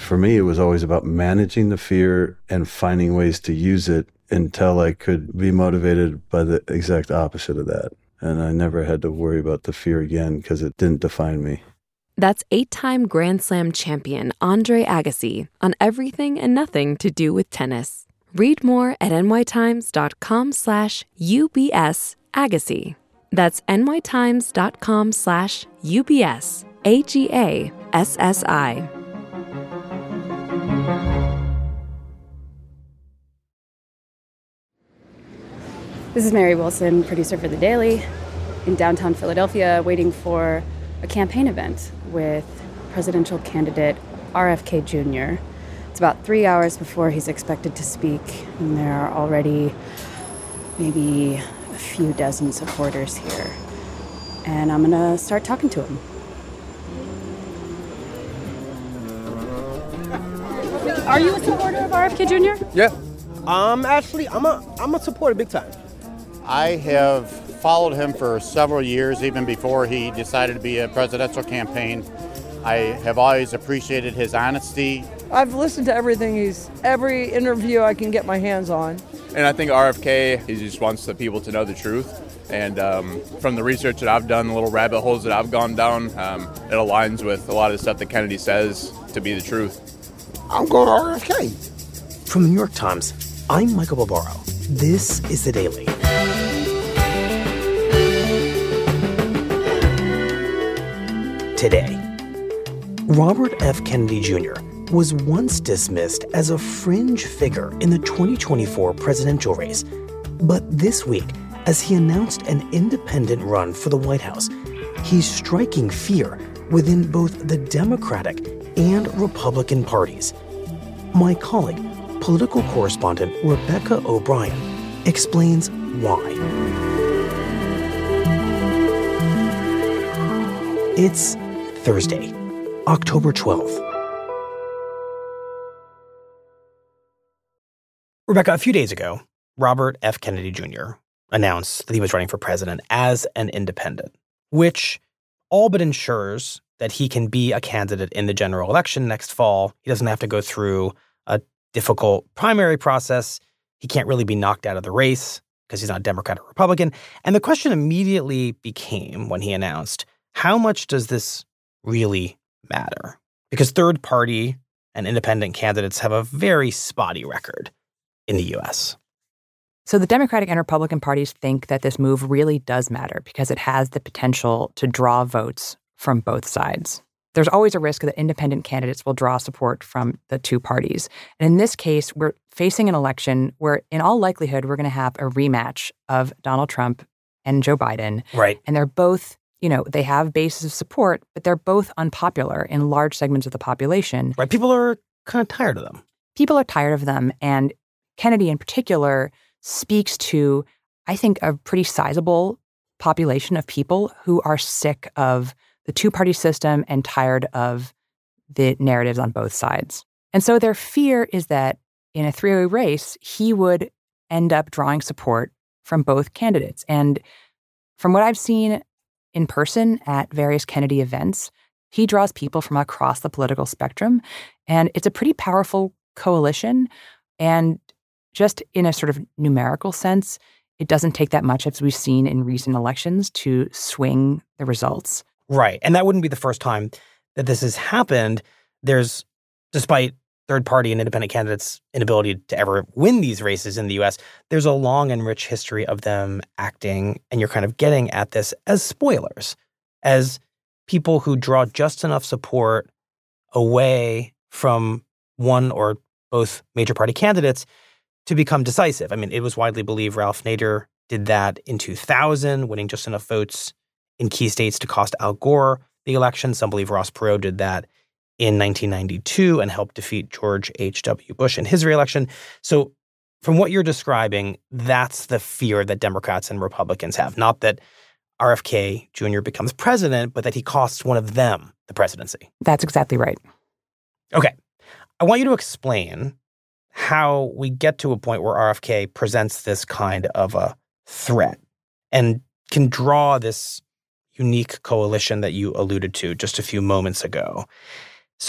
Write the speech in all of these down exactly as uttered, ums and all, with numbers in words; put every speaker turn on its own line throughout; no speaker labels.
for me, it was always about managing the fear and finding ways to use it until I could be motivated by the exact opposite of that. And I never had to worry about the fear again because it didn't define me.
That's eight-time Grand Slam champion Andre Agassi on everything and nothing to do with tennis. Read more at nytimes.com slash UBS Agassi. That's nytimes.com slash UBS A G A S S I.
This is Mary Wilson, producer for The Daily, in downtown Philadelphia, waiting for a campaign event with presidential candidate R F K Junior It's about three hours before he's expected to speak, and there are already maybe a few dozen supporters here. And I'm gonna start talking to him. Are you a supporter of R F K Junior?
Yeah. Um, actually, I'm a I'm a supporter big time.
I have followed him for several years, even before he decided to be a presidential campaign. I have always appreciated his honesty.
I've listened to everything he's, every interview I can get my hands on.
And I think R F K, he just wants the people to know the truth. And um, from the research that I've done, the little rabbit holes that I've gone down, um, it aligns with a lot of the stuff that Kennedy says to be the truth.
I'm going R F K.
From the New York Times, I'm Michael Barbaro. This is The Daily. Today, Robert F. Kennedy Junior was once dismissed as a fringe figure in the twenty twenty-four presidential race. But this week, as he announced an independent run for the White House, he's striking fear within both the Democratic and Republican parties. My colleague, political correspondent Rebecca O'Brien, explains why. It's Thursday, October twelfth. Rebecca, a few days ago, Robert F. Kennedy Junior announced that he was running for president as an independent, which all but ensures that he can be a candidate in the general election next fall. He doesn't have to go through a difficult primary process. He can't really be knocked out of the race because he's not Democrat or Republican. And the question immediately became, when he announced, how much does this really matter? Because third party and independent candidates have a very spotty record in the U S.
So the Democratic and Republican parties think that this move really does matter because it has the potential to draw votes from both sides. There's always a risk that independent candidates will draw support from the two parties. And in this case, we're facing an election where, in all likelihood, we're going to have a rematch of Donald Trump and Joe Biden.
Right.
And they're both, you know, they have bases of support, but they're both unpopular in large segments of the population.
Right. People are kind of tired of them.
People are tired of them. And Kennedy, in particular, speaks to, I think, a pretty sizable population of people who are sick of the two-party system and tired of the narratives on both sides. And so their fear is that in a three-way race, he would end up drawing support from both candidates. And from what I've seen in person at various Kennedy events, he draws people from across the political spectrum. And it's a pretty powerful coalition. And just in a sort of numerical sense, it doesn't take that much, as we've seen in recent elections, to swing the results.
Right. And that wouldn't be the first time that this has happened. There's, despite third-party and independent candidates' inability to ever win these races in the U S, there's a long and rich history of them acting, and you're kind of getting at this, as spoilers, as people who draw just enough support away from one or both major party candidates to become decisive. I mean, it was widely believed Ralph Nader did that in two thousand, winning just enough votes in key states to cost Al Gore the election. Some believe Ross Perot did that in nineteen ninety-two and helped defeat George H W. Bush in his reelection. So from what you're describing, that's the fear that Democrats and Republicans have. Not that R F K Junior becomes president, but that he costs one of them the presidency.
That's exactly right.
Okay. I want you to explain how we get to a point where R F K presents this kind of a threat and can draw this unique coalition that you alluded to just a few moments ago. So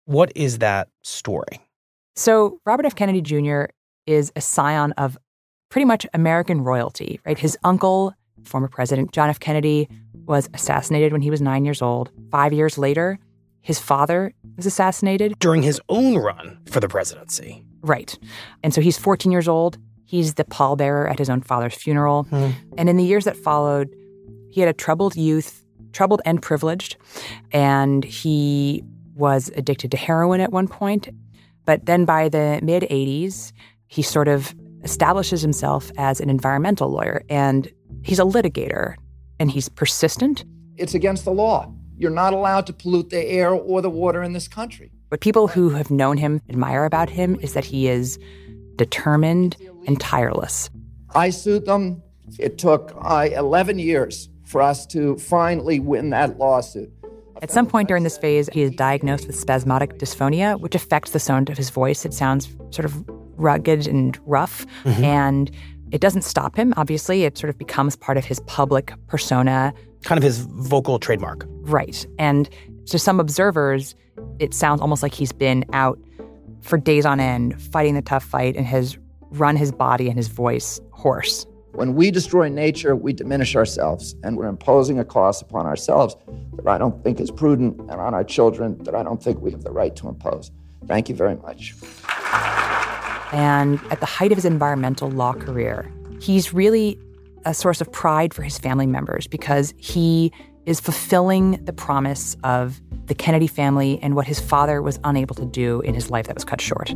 What is that story?
So Robert F. Kennedy Junior is a scion of pretty much American royalty, right? His uncle, former President John F. Kennedy, was assassinated when he was nine years old. Five years later, his father was assassinated.
During his own run for the presidency.
Right. And so he's fourteen years old. He's the pallbearer at his own father's funeral.
Hmm.
And in the years that followed, he had a troubled youth, troubled and privileged. And he was addicted to heroin at one point. But then by the mid-eighties, he sort of establishes himself as an environmental lawyer. And he's a litigator. And he's persistent.
It's against the law. You're not allowed to pollute the air or the water in this country.
What people who have known him admire about him is that he is determined and tireless.
I sued them. It took uh, eleven years for us to finally win that lawsuit.
At some point during this phase, he is diagnosed with spasmodic dysphonia, which affects the sound of his voice. It sounds sort of rugged and rough, mm-hmm. and it doesn't stop him, obviously. It sort of becomes part of his public persona.
Kind of his vocal trademark.
Right. And to some observers, it sounds almost like he's been out for days on end fighting the tough fight and has run his body and his voice hoarse.
When we destroy nature, we diminish ourselves, and we're imposing a cost upon ourselves that I don't think is prudent, and on our children that I don't think we have the right to impose. Thank you very much.
And at the height of his environmental law career, he's really a source of pride for his family members because he is fulfilling the promise of the Kennedy family and what his father was unable to do in his life that was cut short.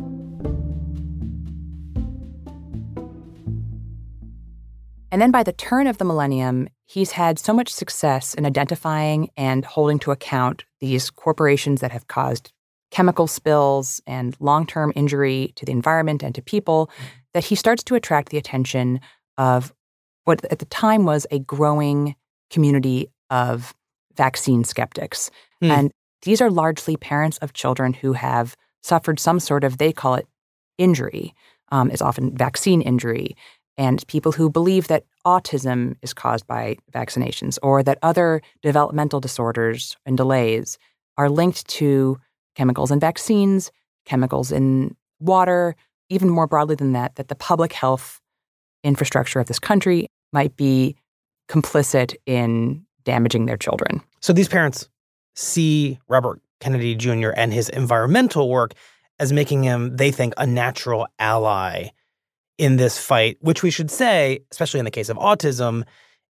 And then by the turn of the millennium, he's had so much success in identifying and holding to account these corporations that have caused chemical spills and long-term injury to the environment and to people that he starts to attract the attention of what at the time was a growing community of vaccine skeptics. Mm. And these are largely parents of children who have suffered some sort of, they call it injury. Um, it's often vaccine injury. And people who believe that autism is caused by vaccinations or that other developmental disorders and delays are linked to chemicals in vaccines, chemicals in water, even more broadly than that, that the public health infrastructure of this country might be complicit in damaging their children.
So these parents see Robert Kennedy Junior and his environmental work as making him, they think, a natural ally in this fight, which we should say, especially in the case of autism,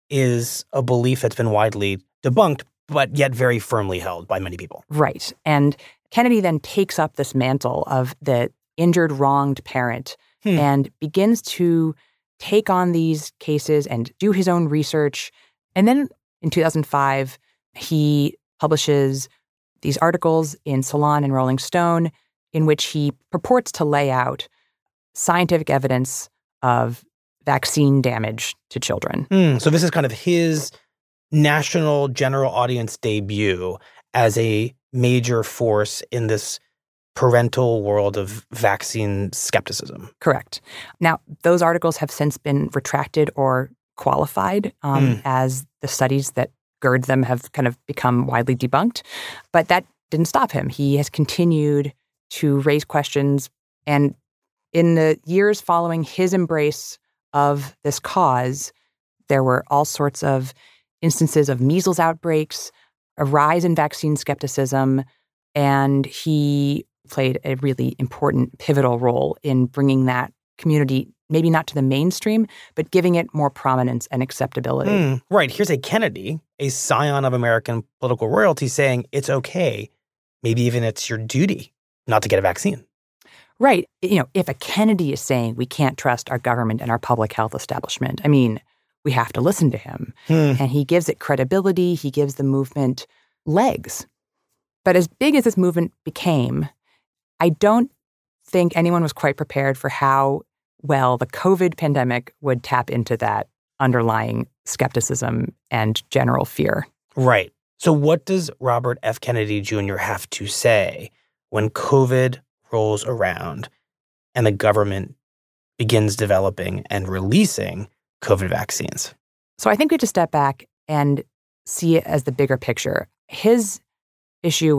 is a belief that's been widely debunked, but yet very firmly held by many people.
Right. And Kennedy then takes up this mantle of the injured, wronged parent hmm. and begins to take on these cases and do his own research. And then in two thousand five, he publishes these articles in Salon and Rolling Stone in which he purports to lay out scientific evidence of vaccine damage to children.
Hmm. So this is kind of his national general audience debut as a major force in this parental world of vaccine skepticism.
Correct. Now, those articles have since been retracted or qualified um, mm. as the studies that gird them have kind of become widely debunked. But that didn't stop him. He has continued to raise questions. And in the years following his embrace of this cause, there were all sorts of instances of measles outbreaks, a rise in vaccine skepticism, and he played a really important, pivotal role in bringing that community, maybe not to the mainstream, but giving it more prominence and acceptability.
Mm, right. Here's a Kennedy, a scion of American political royalty, saying it's okay, maybe even it's your duty not to get a vaccine.
Right. You know, if a Kennedy is saying we can't trust our government and our public health establishment, I mean, we have to listen to him. Hmm. And he gives it credibility. He gives the movement legs. But as big as this movement became, I don't think anyone was quite prepared for how well the COVID pandemic would tap into that underlying skepticism and general fear.
Right. So what does Robert F. Kennedy Junior have to say when COVID rolls around and the government begins developing and releasing COVID vaccines?
So I think we have to step back and see it as the bigger picture. His issue with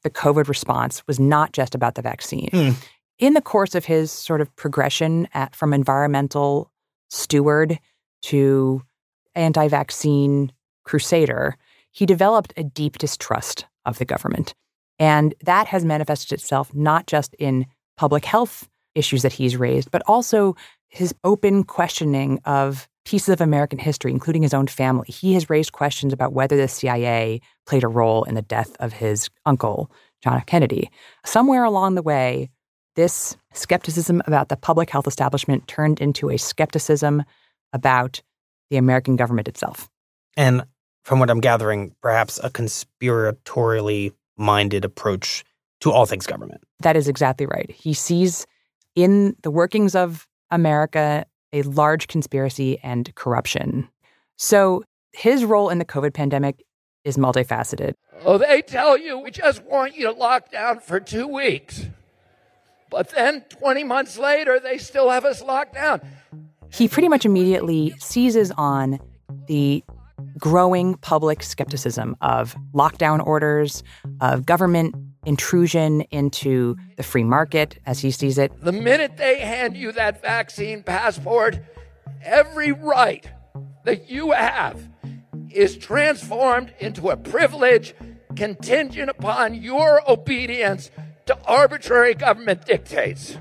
the COVID response was not just about the vaccine.
Mm.
In the course of his sort of progression at, from environmental steward to anti-vaccine crusader, he developed a deep distrust of the government. And that has manifested itself not just in public health issues that he's raised, but also his open questioning of pieces of American history, including his own family. He has raised questions about whether the C I A played a role in the death of his uncle, John F. Kennedy. Somewhere along the way, this skepticism about the public health establishment turned into a skepticism about the American government itself.
And from what I'm gathering, perhaps a conspiratorially minded approach to all things government.
That is exactly right. He sees in the workings of America a large conspiracy and corruption. So his role in the COVID pandemic is multifaceted.
Oh, they tell you, we just want you to lock down for two weeks. But then twenty months later, they still have us locked down.
He pretty much immediately seizes on the growing public skepticism of lockdown orders, of government intrusion into the free market, as he sees it.
The minute they hand you that vaccine passport, every right that you have is transformed into a privilege contingent upon your obedience to arbitrary government dictates.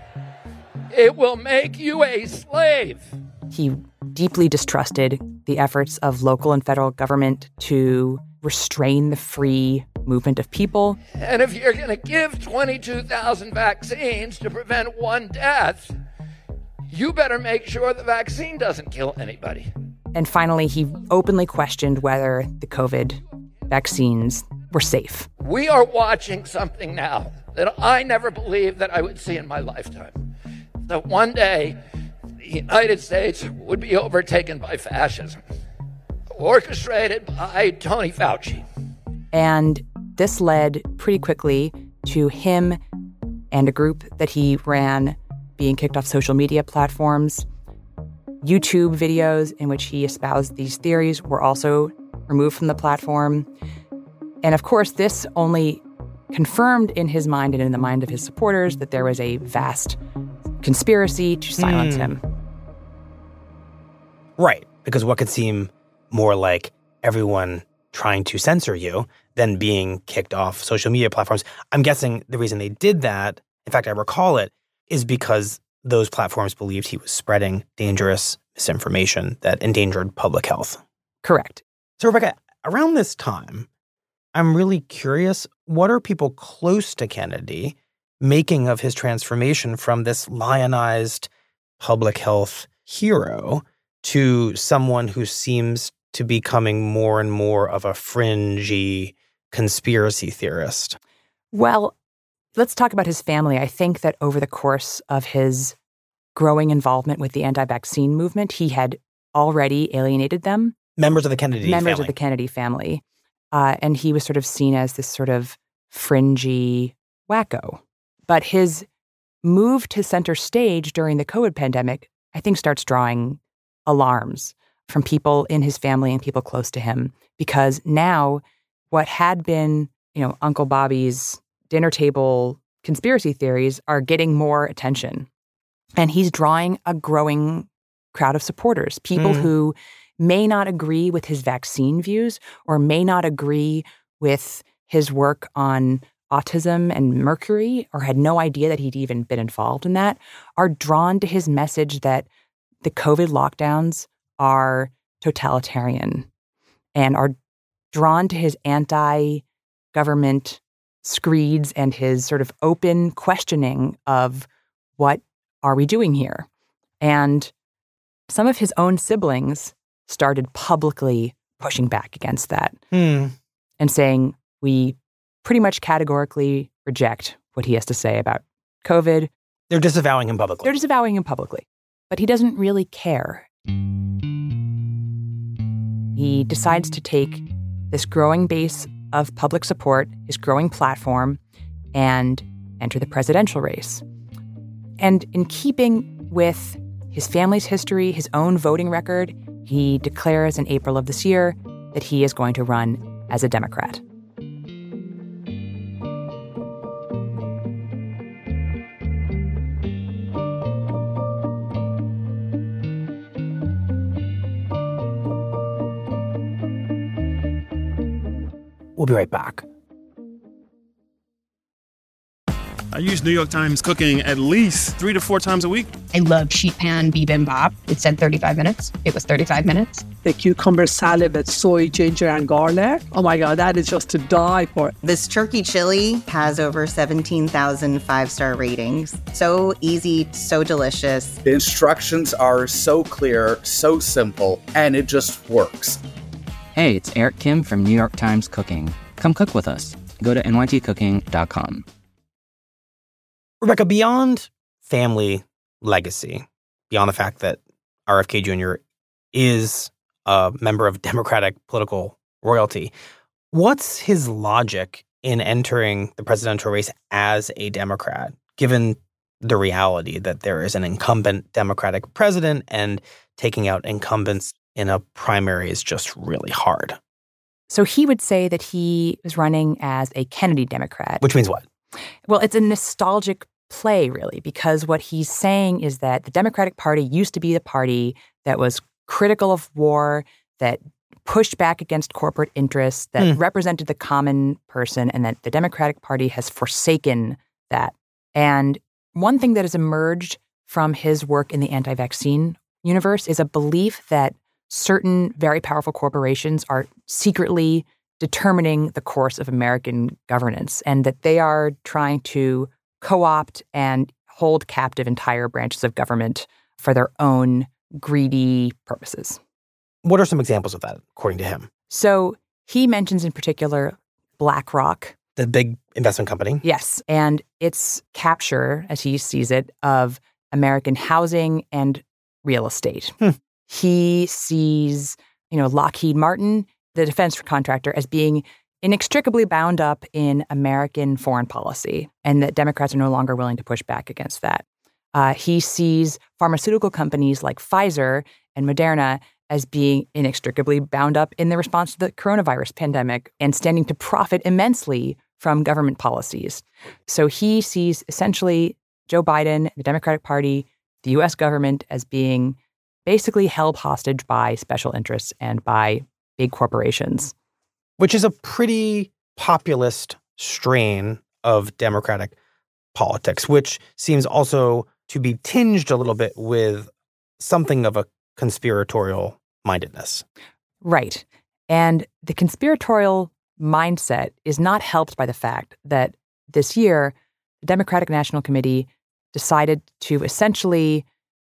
It will make you a slave.
He deeply distrusted the efforts of local and federal government to restrain the free movement of people.
And if you're going to give twenty-two thousand vaccines to prevent one death, you better make sure the vaccine doesn't kill anybody.
And finally, he openly questioned whether the COVID vaccines were safe.
We are watching something now that I never believed that I would see in my lifetime. That one day, the United States would be overtaken by fascism, orchestrated by Tony Fauci.
And this led pretty quickly to him and a group that he ran being kicked off social media platforms. YouTube videos in which he espoused these theories were also removed from the platform. And of course, this only confirmed in his mind and in the mind of his supporters that there was a vast conspiracy to silence mm. him.
Right, because what could seem more like everyone trying to censor you than being kicked off social media platforms. I'm guessing the reason they did that, in fact, I recall it, is because those platforms believed he was spreading dangerous misinformation that endangered public health.
Correct.
So, Rebecca, around this time, I'm really curious, what are people close to Kennedy making of his transformation from this lionized public health hero to someone who seems to be becoming more and more of a fringy conspiracy theorist?
Well, let's talk about his family. I think that over the course of his growing involvement with the anti-vaccine movement, he had already alienated them.
Members of the Kennedy
Members
family.
of the Kennedy family. Uh, and he was sort of seen as this sort of fringy wacko. But his move to center stage during the COVID pandemic, I think, starts drawing alarms from people in his family and people close to him. Because now what had been, you know, Uncle Bobby's dinner table conspiracy theories are getting more attention. And he's drawing a growing crowd of supporters, people mm. who may not agree with his vaccine views or may not agree with his work on autism and mercury or had no idea that he'd even been involved in that, are drawn to his message that the COVID lockdowns are totalitarian and are drawn to his anti-government screeds and his sort of open questioning of what are we doing here? And some of his own siblings started publicly pushing back against that
hmm.
and saying, we pretty much categorically reject what he has to say about COVID.
They're disavowing him publicly.
They're disavowing him publicly. But he doesn't really care. He decides to take this growing base of public support, his growing platform, and enter the presidential race. And in keeping with his family's history, his own voting record, he declares in April of this year that he is going to run as a Democrat.
We'll be right back.
I use New York Times Cooking at least three to four times a week.
I love sheet pan bibimbap. It said thirty-five minutes. It was thirty-five minutes.
The cucumber salad with soy, ginger, and garlic. Oh my God, that is just to die for.
This turkey chili has over seventeen thousand five-star ratings. So easy, so delicious.
The instructions are so clear, so simple, and it just works.
Hey, it's Eric Kim from New York Times Cooking. Come cook with us. Go to N Y T cooking dot com.
Rebecca, beyond family legacy, beyond the fact that R F K Junior is a member of Democratic political royalty, what's his logic in entering the presidential race as a Democrat, given the reality that there is an incumbent Democratic president and taking out incumbents in a primary is just really hard?
So he would say that he was running as a Kennedy Democrat.
Which means what?
Well, it's a nostalgic play, really, because what he's saying is that the Democratic Party used to be the party that was critical of war, that pushed back against corporate interests, that mm. represented the common person, and that the Democratic Party has forsaken that. And one thing that has emerged from his work in the anti-vaccine universe is a belief that certain very powerful corporations are secretly determining the course of American governance, and that they are trying to co-opt and hold captive entire branches of government for their own greedy purposes.
What are some examples of that, according to him?
So he mentions in particular BlackRock.
The big investment company.
Yes, and its capture, as he sees it, of American housing and real estate. Hmm. He sees, you know, Lockheed Martin, the defense contractor, as being inextricably bound up in American foreign policy, and that Democrats are no longer willing to push back against that. Uh, he sees pharmaceutical companies like Pfizer and Moderna as being inextricably bound up in the response to the coronavirus pandemic and standing to profit immensely from government policies. So he sees essentially Joe Biden, the Democratic Party, the U S government as being basically held hostage by special interests and by big corporations.
Which is a pretty populist strain of Democratic politics, which seems also to be tinged a little bit with something of a conspiratorial mindedness.
Right. And the conspiratorial mindset is not helped by the fact that this year, the Democratic National Committee decided to essentially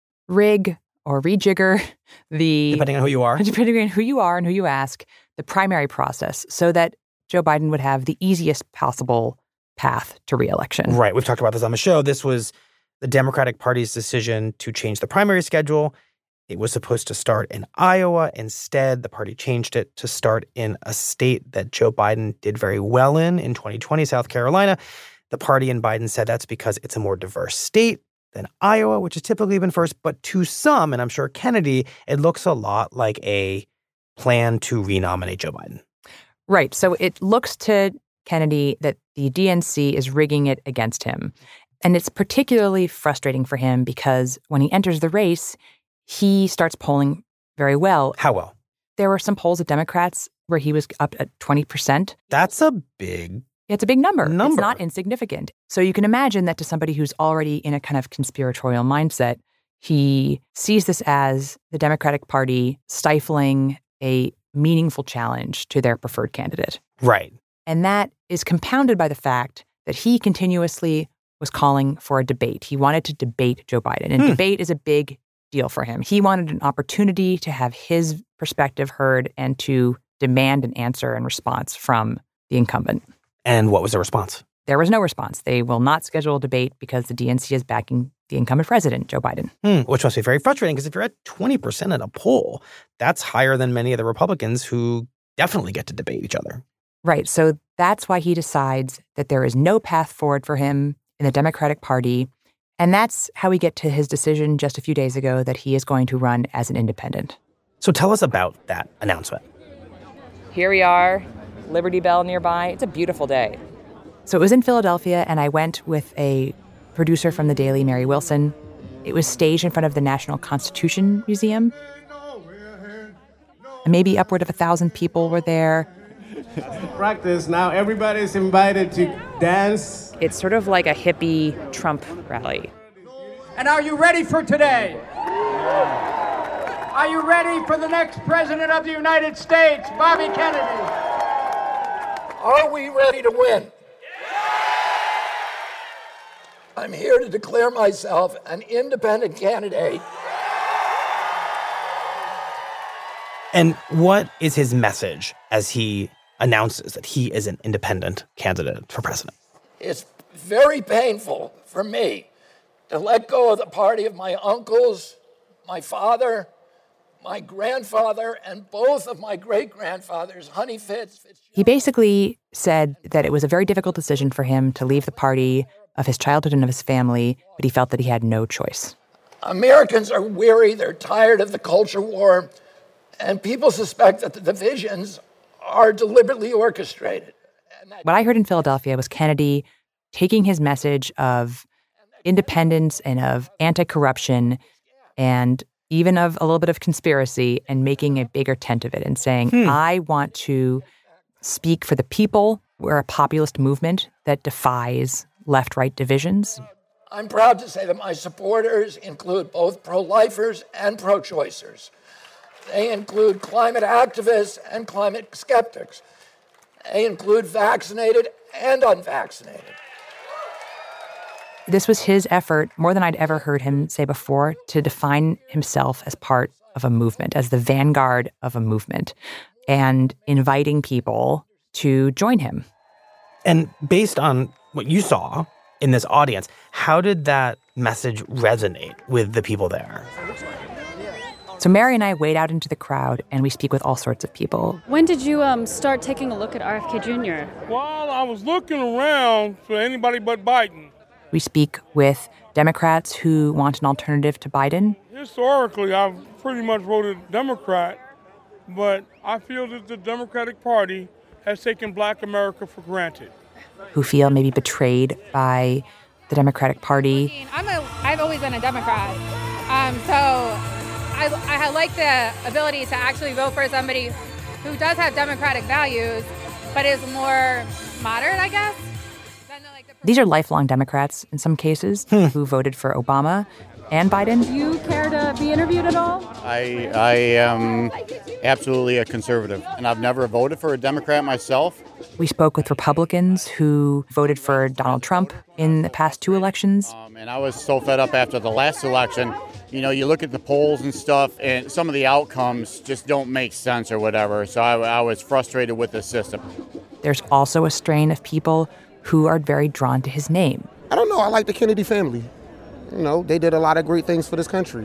rig or rejigger the...
Depending on who you are.
Depending on who you are and who you ask, the primary process so that Joe Biden would have the easiest possible path to re-election.
Right. We've talked about this on the show. This was the Democratic Party's decision to change the primary schedule. It was supposed to start in Iowa. Instead, the party changed it to start in a state that Joe Biden did very well in, in twenty twenty, South Carolina. The party and Biden said that's because it's a more diverse state than Iowa, which has typically been first. But to some, and I'm sure Kennedy, it looks a lot like a plan to renominate Joe Biden.
Right. So it looks to Kennedy that the D N C is rigging it against him. And it's particularly frustrating for him because when he enters the race, he starts polling very well.
How well?
There were some polls of Democrats where he was up at twenty percent.
That's a big
It's a big number.
number.
It's not insignificant. So you can imagine that to somebody who's already in a kind of conspiratorial mindset, he sees this as the Democratic Party stifling a meaningful challenge to their preferred candidate.
Right.
And that is compounded by the fact that he continuously was calling for a debate. He wanted to debate Joe Biden. And hmm. debate is a big deal for him. He wanted an opportunity to have his perspective heard and to demand an answer and response from the incumbent.
And what was the response?
There was no response. They will not schedule a debate because the D N C is backing the incumbent president, Joe Biden.
Hmm, which must be very frustrating because if you're at twenty percent in a poll, that's higher than many of the Republicans who definitely get to debate each other.
Right. So that's why he decides that there is no path forward for him in the Democratic Party. And that's how we get to his decision just a few days ago that he is going to run as an independent.
So tell us about that announcement.
Here we are, Liberty Bell nearby. It's a beautiful day. So it was in Philadelphia, and I went with a producer from The Daily, Mary Wilson. It was staged in front of the National Constitution Museum. And maybe upward of a thousand people were there.
Practice. Now everybody's invited to dance.
It's sort of like a hippie Trump rally.
And are you ready for today? Are you ready for the next president of the United States, Bobby Kennedy?
Are we ready to win? I'm here to declare myself an independent candidate.
And what is his message as he announces that he is an independent candidate for president?
It's very painful for me to let go of the party of my uncles, my father, my grandfather, and both of my great-grandfathers, Honey Fitz.
He basically said that it was a very difficult decision for him to leave the party of his childhood and of his family, but he felt that he had no choice.
Americans are weary, they're tired of the culture war, and people suspect that the divisions are deliberately orchestrated.
What I heard in Philadelphia was Kennedy taking his message of independence and of anti-corruption and even of a little bit of conspiracy and making a bigger tent of it and saying, hmm. I want to speak for the people. We're a populist movement that defies left-right divisions.
I'm proud to say that my supporters include both pro-lifers and pro-choicers. They include climate activists and climate skeptics. They include vaccinated and unvaccinated.
This was his effort, more than I'd ever heard him say before, to define himself as part of a movement, as the vanguard of a movement, and inviting people to join him.
And based on what you saw in this audience, how did that message resonate with the people there?
So Mary and I wade out into the crowd, and we speak with all sorts of people.
When did you um, start taking a look at R F K Junior?
Well, I was looking around for anybody but Biden.
We speak with Democrats who want an alternative to Biden.
Historically, I've pretty much voted Democrat, but I feel that the Democratic Party has taken Black America for granted.
Who feel maybe betrayed by the Democratic Party.
I mean, I'm a, I've always been a Democrat, um, so I, I like the ability to actually vote for somebody who does have democratic values, but is more moderate, I guess.
These are lifelong Democrats, in some cases, who voted for Obama and Biden.
Do you care to be interviewed at all?
I, I am absolutely a conservative, and I've never voted for a Democrat myself.
We spoke with Republicans who voted for Donald Trump in the past two elections.
Um, and I was so fed up after the last election. You know, you look at the polls and stuff, and some of the outcomes just don't make sense or whatever. So I, I was frustrated with the system.
There's also a strain of people who are very drawn to his name.
I don't know. I like the Kennedy family. You know, they did a lot of great things for this country.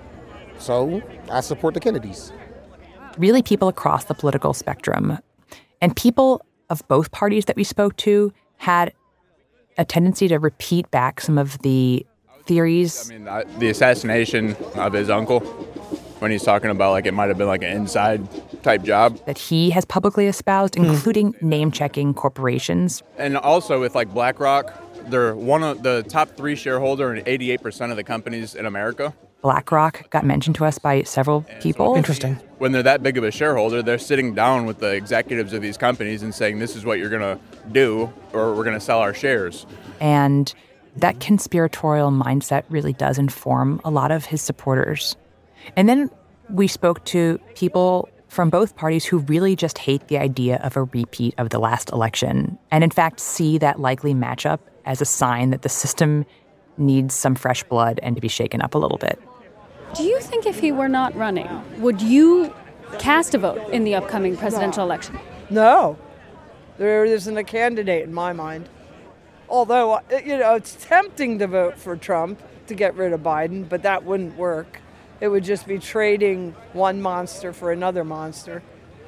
So I support the Kennedys.
Really people across the political spectrum. And people of both parties that we spoke to had a tendency to repeat back some of the theories.
I mean, uh, the assassination of his uncle, when he's talking about like it might have been like an inside type job.
That he has publicly espoused, including mm. name-checking corporations.
And also with like BlackRock, they're one of the top three shareholder in eighty-eight percent of the companies in America.
BlackRock got mentioned to us by several people.
So
Interesting.
When they're that big of a shareholder, they're sitting down with the executives of these companies and saying, this is what you're going to do, or we're going to sell our shares.
And that conspiratorial mindset really does inform a lot of his supporters. And then we spoke to people from both parties who really just hate the idea of a repeat of the last election, and in fact see that likely matchup as a sign that the system needs some fresh blood and to be shaken up a little bit.
Do you think if he were not running, would you cast a vote in the upcoming presidential
no.
election?
No. There isn't a candidate in my mind. Although, you know, it's tempting to vote for Trump to get rid of Biden, but that wouldn't work. It would just be trading one monster for another monster.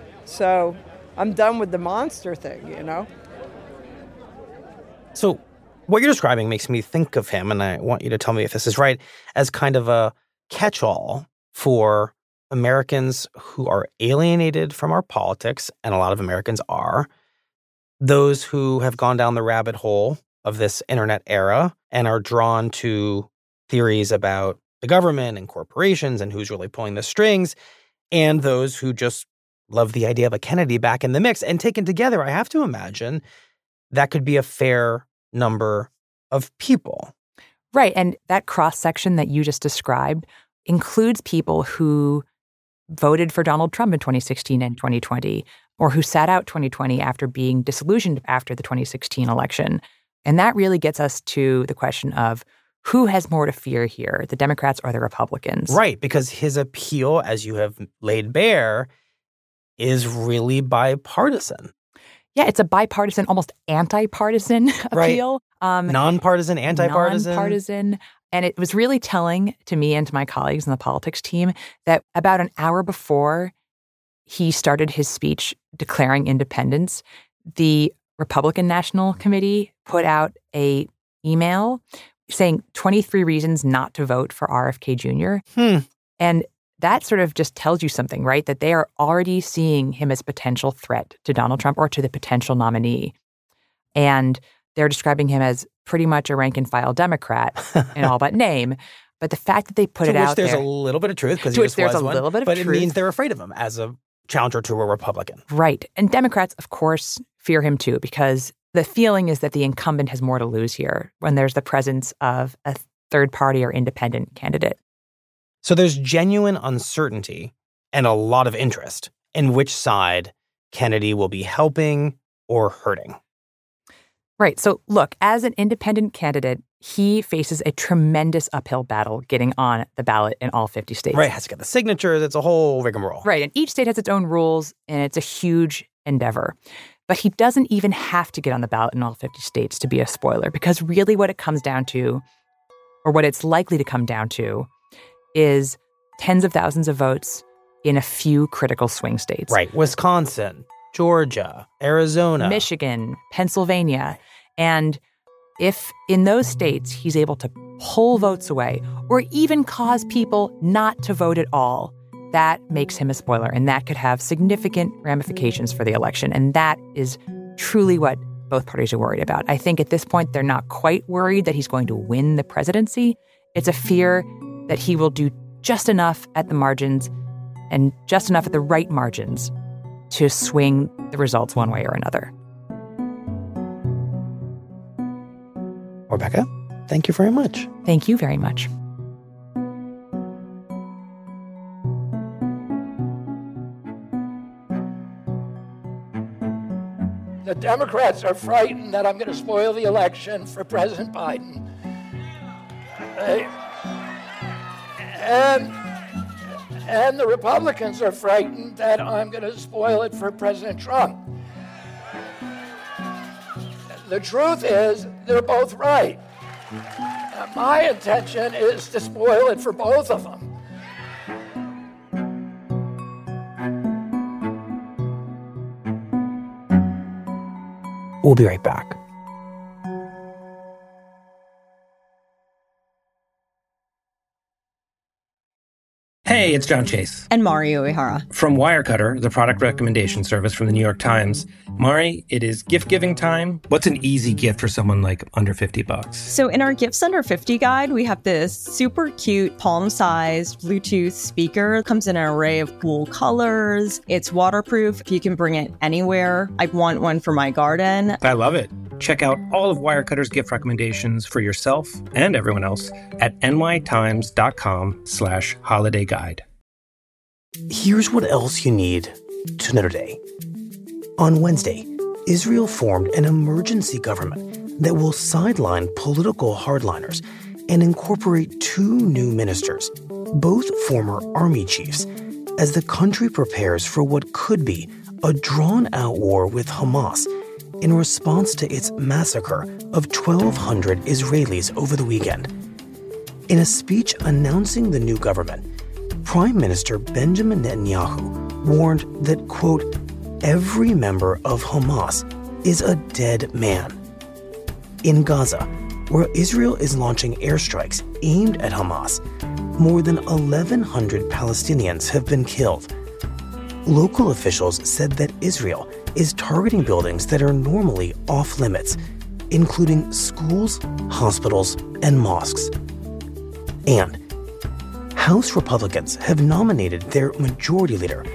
So I'm done with the monster thing, you know?
So what you're describing makes me think of him, and I want you to tell me if this is right, as kind of a catch-all for Americans who are alienated from our politics, and a lot of Americans are, those who have gone down the rabbit hole of this internet era and are drawn to theories about the government and corporations and who's really pulling the strings, and those who just love the idea of a Kennedy back in the mix. And taken together, I have to imagine that could be a fair number of people.
Right. And that cross-section that you just described includes people who voted for Donald Trump in twenty sixteen and twenty twenty, or who sat out twenty twenty after being disillusioned after the twenty sixteen election. And that really gets us to the question of who has more to fear here, the Democrats or the Republicans?
Right, because his appeal, as you have laid bare, is really bipartisan.
Yeah, it's a bipartisan, almost anti-partisan appeal.
Right. Um, nonpartisan, anti-partisan.
Nonpartisan. And it was really telling to me and to my colleagues in the politics team that about an hour before he started his speech declaring independence, the Republican National Committee put out a email saying twenty-three reasons not to vote for R F K Junior
Hmm.
And that sort of just tells you something, right? That they are already seeing him as a potential threat to Donald Trump or to the potential nominee. And they're describing him as pretty much a rank-and-file Democrat in all but name. But the fact that they put
to
it out
there... To which there's
there,
a little bit of truth, because
to
he
which
just
there's
was
a
one,
little bit of
but
truth.
it means they're afraid of him as a challenger to a Republican.
Right. And Democrats, of course, fear him too, because the feeling is that the incumbent has more to lose here when there's the presence of a third party or independent candidate.
So there's genuine uncertainty and a lot of interest in which side Kennedy will be helping or hurting.
Right. So look, as an independent candidate, he faces a tremendous uphill battle getting on the ballot in all fifty states.
Right. Has to get the signatures. It's a whole rigmarole.
Right. And each state has its own rules, and it's a huge endeavor. But he doesn't even have to get on the ballot in all fifty states to be a spoiler, because really what it comes down to, or what it's likely to come down to, is tens of thousands of votes in a few critical swing states.
Right. Wisconsin, Georgia, Arizona,
Michigan, Pennsylvania. And if in those states he's able to pull votes away or even cause people not to vote at all, that makes him a spoiler. And that could have significant ramifications for the election. And that is truly what both parties are worried about. I think at this point, they're not quite worried that he's going to win the presidency. It's a fear that he will do just enough at the margins and just enough at the right margins to swing the results one way or another.
Rebecca, thank you very much.
Thank you very much.
The Democrats are frightened that I'm going to spoil the election for President Biden. They, and, and the Republicans are frightened that I'm going to spoil it for President Trump. The truth is, they're both right. And my intention is to spoil it for both of them.
We'll be right back.
Hey, it's John Chase.
And Mario Ihara.
From Wirecutter, the product recommendation service from the New York Times. Mari, it is gift-giving time. What's an easy gift for someone like under fifty bucks?
So in our Gifts Under fifty guide, we have this super cute palm-sized Bluetooth speaker. It comes in an array of cool colors. It's waterproof. You can bring it anywhere. I want one for my garden.
I love it. Check out all of Wirecutter's gift recommendations for yourself and everyone else at nytimes.com slash holiday guide.
Here's what else you need to know today. On Wednesday, Israel formed an emergency government that will sideline political hardliners and incorporate two new ministers, both former army chiefs, as the country prepares for what could be a drawn-out war with Hamas in response to its massacre of twelve hundred Israelis over the weekend. In a speech announcing the new government, Prime Minister Benjamin Netanyahu warned that, quote, every member of Hamas is a dead man. In Gaza, where Israel is launching airstrikes aimed at Hamas, more than eleven hundred Palestinians have been killed. Local officials said that Israel is targeting buildings that are normally off limits, including schools, hospitals, and mosques. And House Republicans have nominated their majority leader,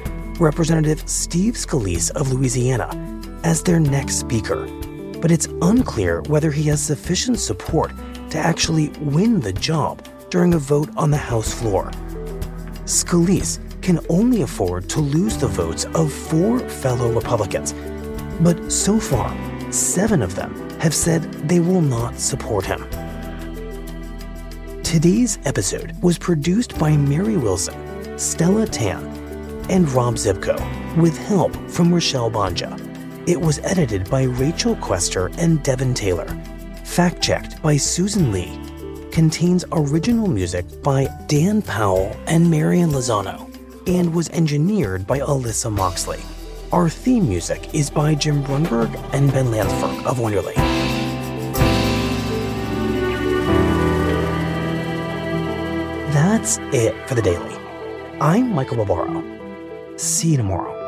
Representative Steve Scalise of Louisiana as their next speaker, but it's unclear whether he has sufficient support to actually win the job during a vote on the House floor. Scalise can only afford to lose the votes of four fellow Republicans, but so far, seven of them have said they will not support him. Today's episode was produced by Mary Wilson, Stella Tan, and Rob Zibko, with help from Rochelle Banja. It was edited by Rachel Quester and Devin Taylor. Fact-checked by Susan Lee. Contains original music by Dan Powell and Marian Lozano, and was engineered by Alyssa Moxley. Our theme music is by Jim Brunberg and Ben Landsberg of Wonderly. That's it for The Daily. I'm Michael Barbaro. See you tomorrow.